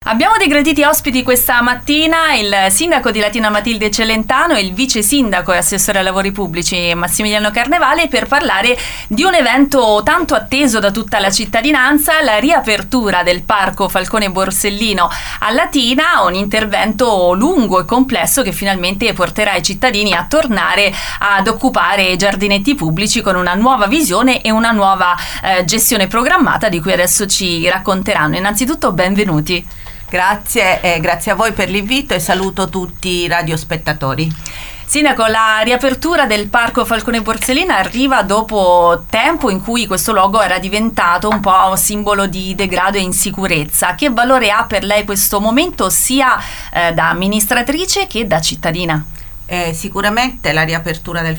Abbiamo dei graditi ospiti questa mattina, il sindaco di Latina Matilde Celentano e il vice sindaco e assessore ai lavori pubblici Massimiliano Carnevale per parlare di un evento tanto atteso da tutta la cittadinanza, la riapertura del parco Falcone Borsellino a Latina, un intervento lungo e complesso che finalmente porterà i cittadini a tornare ad occupare i giardinetti pubblici con una nuova visione e una nuova gestione programmata di cui adesso ci racconteranno. Innanzitutto benvenuti. Grazie, grazie a voi per l'invito e saluto tutti i radiospettatori. Sindaco, la riapertura del Parco Falcone Borsellino arriva dopo tempo in cui questo luogo era diventato un po' simbolo di degrado e insicurezza. Che valore ha per lei questo momento sia da amministratrice che da cittadina? Sicuramente la riapertura del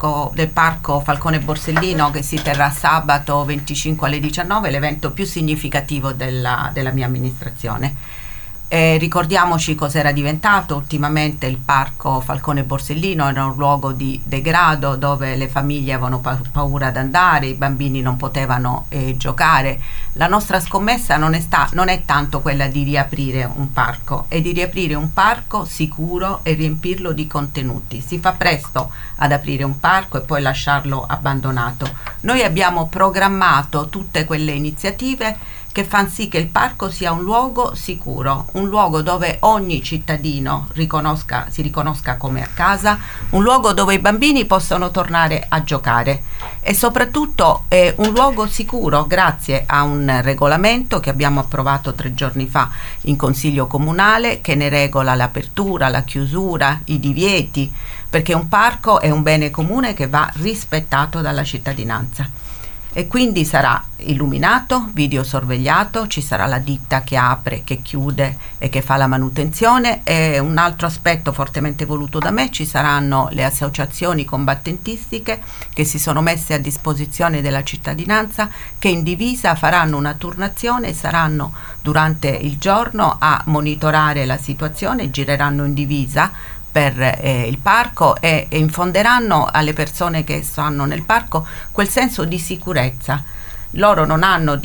Parco Falcone Borsellino, che si terrà sabato 25 alle 19, è l'evento più significativo della mia amministrazione. Ricordiamoci cos'era diventato ultimamente il Parco Falcone Borsellino. Era un luogo di degrado dove le famiglie avevano paura ad andare, i bambini non potevano giocare. La nostra scommessa non è tanto quella di riaprire un parco, è di riaprire un parco sicuro e riempirlo di contenuti. Si fa presto ad aprire un parco e poi lasciarlo abbandonato. Noi abbiamo programmato tutte quelle iniziative che fanno sì che il parco sia un luogo sicuro, un luogo dove ogni cittadino si riconosca come a casa, un luogo dove i bambini possono tornare a giocare e soprattutto è un luogo sicuro grazie a un regolamento che abbiamo approvato 3 giorni fa in Consiglio Comunale, che ne regola l'apertura, la chiusura, i divieti, perché un parco è un bene comune che va rispettato dalla cittadinanza. E quindi sarà illuminato, videosorvegliato, ci sarà la ditta che apre, che chiude e che fa la manutenzione. E un altro aspetto fortemente voluto da me: ci saranno le associazioni combattentistiche che si sono messe a disposizione della cittadinanza, che in divisa faranno una turnazione e saranno durante il giorno a monitorare la situazione, gireranno in divisa per il parco e infonderanno alle persone che stanno nel parco quel senso di sicurezza. Loro non hanno,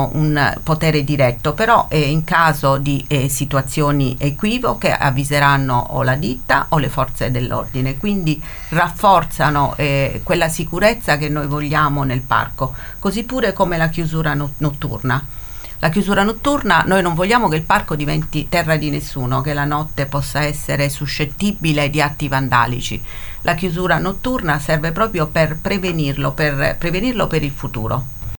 un potere diretto, però in caso di situazioni equivoche avviseranno o la ditta o le forze dell'ordine, quindi rafforzano quella sicurezza che noi vogliamo nel parco, così pure come la chiusura notturna. La chiusura notturna, noi non vogliamo che il parco diventi terra di nessuno, che la notte possa essere suscettibile di atti vandalici. La chiusura notturna serve proprio per prevenirlo per il futuro.